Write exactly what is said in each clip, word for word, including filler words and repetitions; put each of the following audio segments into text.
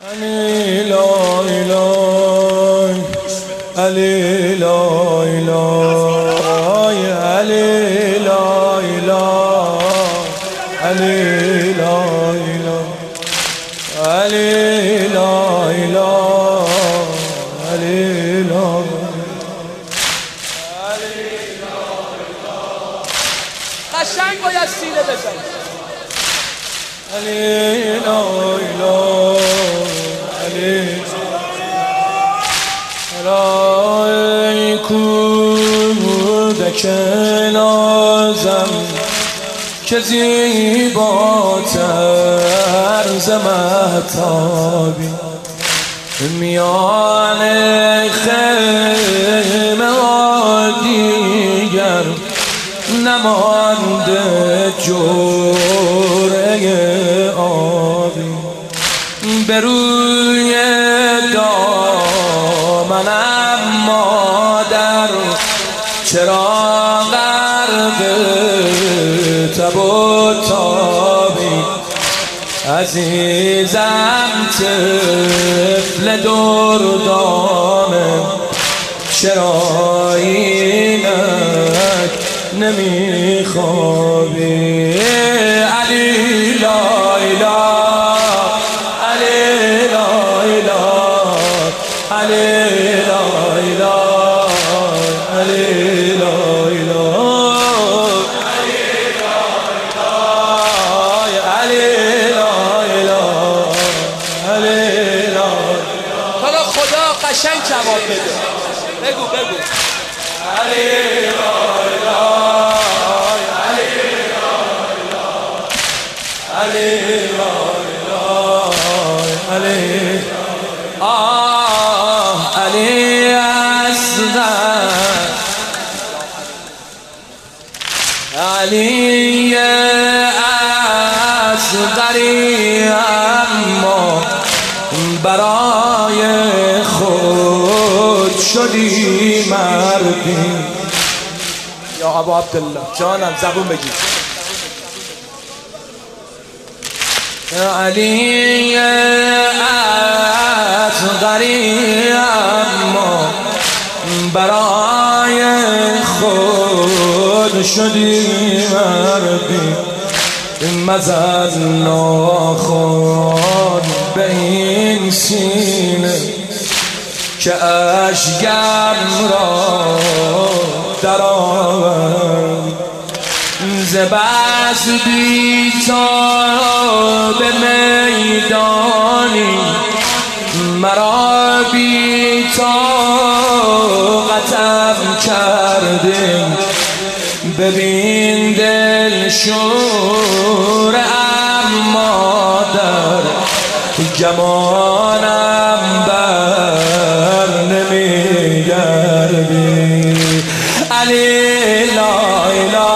علی لا اله علی لا اله علی لا اله علی لا اله علی لا اله علی لا قشنگ باید سینه بزنی. علی لا اله علی ای کودک نازم که زیباتر ز مهتابی میان خیمه ها دیگر نمانده جرعه آبی به روی دامنم مادر چرا غرق تب و تابی عزیزم طفل دردانه چرا اینک نمیخوابی علی لا اله علی لا اله علی لا اله علی لا اله علی لا اله علی لا حالا خدا قشنگ جواب بده. بگو بگو علی لا علی لا علی آه علی اصغر علی اصغری اما برای خود شدی مردی. یا ابا عبدالله جانم زبون بگیر. علی اصغری اما برای خود شدی مردی مزد ناخن به این سینه که اشکم را در آورد ز بس بی‌تاب به میدانی مرا بی‌طاقتم کرده ببین دل شور اما در گمانم بر نمیگردی علی لا اله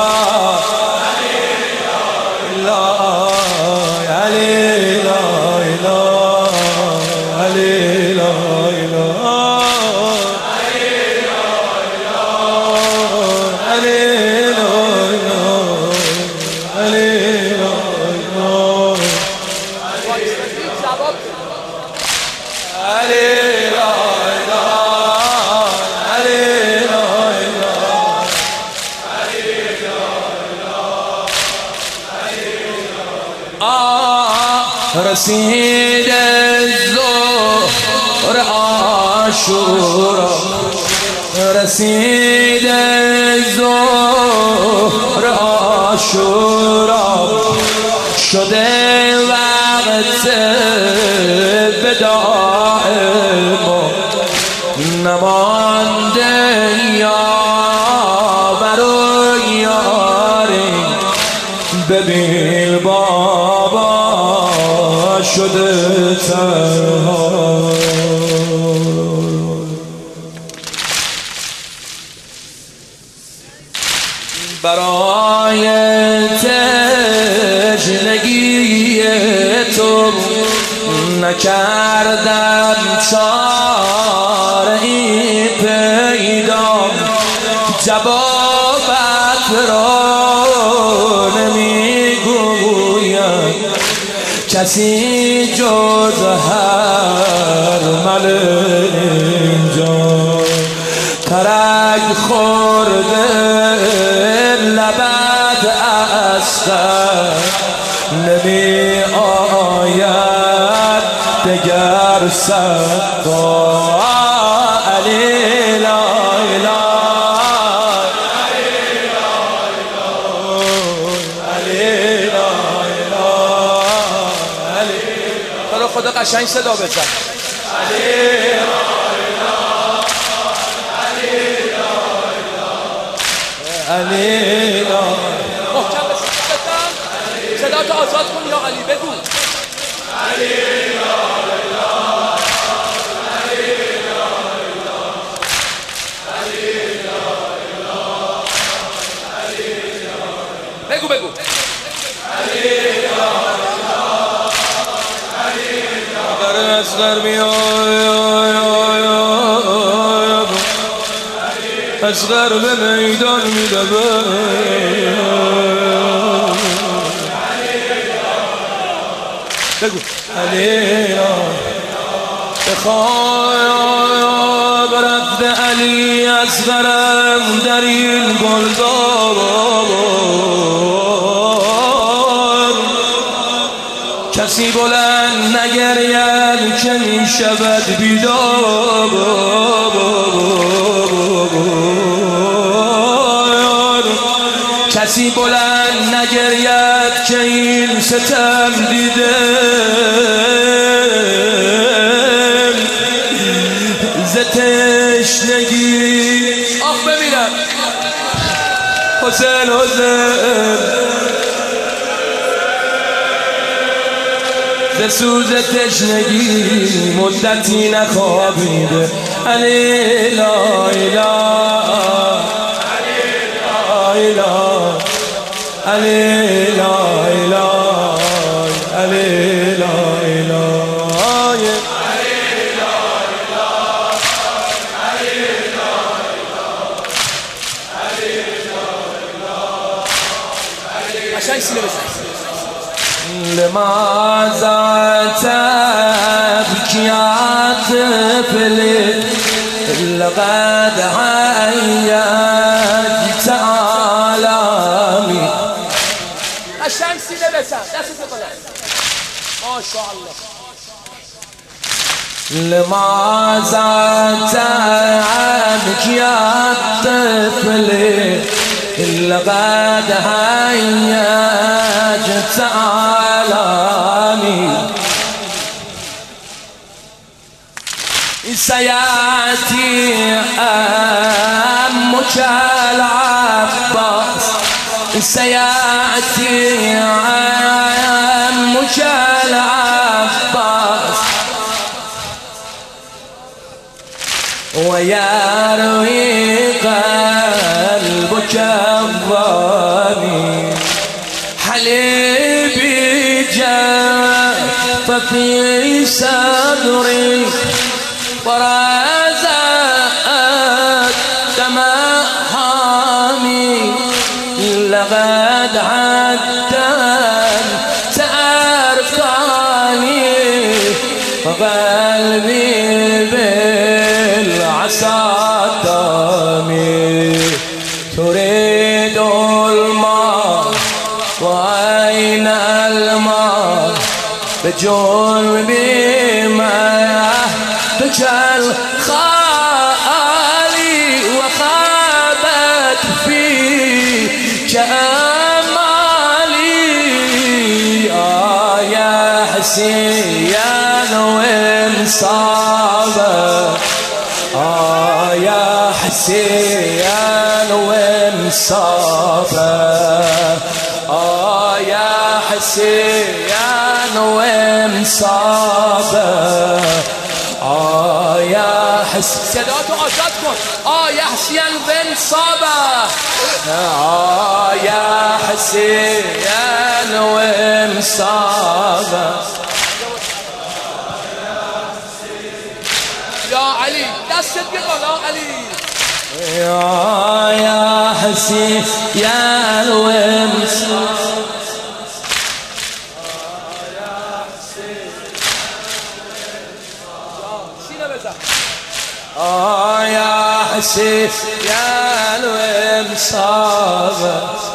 رسید ظهر عاشورا رسید ظهر عاشورا شده وقت وداع ما نمانده یاور و یاری ببین بابا شده تنها برای تشنگی تو نکردم چاره ای پیدا جوابت را نمیگویم کسی جز هرمل اینجا ترک خورده لبت اصغر نمی آید دگر صدا علی لا اله خدا قشنگ صدا بزن. علی لا محکم بزن. صدا تو آزاد کن یا علی بگو. علی لا اله علی لا اله علی لا اله علی لا بگو بگو. علی لا اصغر بیا اصغر به میدان میدوه بگو علی بخواب رفت علی اصغرم در این گلزار کسی بلند نگرید که می شود بیدار کسی بلند نگرید که این ستم دیده ز تشنگی آخ ببینم حسین حسین ز سوز تشنگی مدتی نخوابیده علی لا اله علی لا اله علی لا اله علی لا اله قشنگ سینه بزن. لماذا تبكي يا طفلي لقد عيت عالمي قشنگ سینه بزن. دستت بزن. ماشاءالله. لماذا تبكي يا طفلي لقد عيت عالمي سيأتي أمك العباس سيأتي أمك العباس ويروي قلبك الظالم حليبي جاء ففي صدري ورزقت دماء حامي لقد عدت أركاني وقلبي بالعصا دامي تريد الماء وأين الماء بجنبي ما بجل خالي وخابت فيك أمالي آه يا حسين وانصابك آه يا حسين وانصابك آه يا حسين وانصابك آه يا حسين صداتو آزاد کن. آه یا حسین بن صابه آه يا حسين وانصابك یا علی دستت بیا بالا علی. يا يا حسين وانصابك آه يا حسين يا الومصابة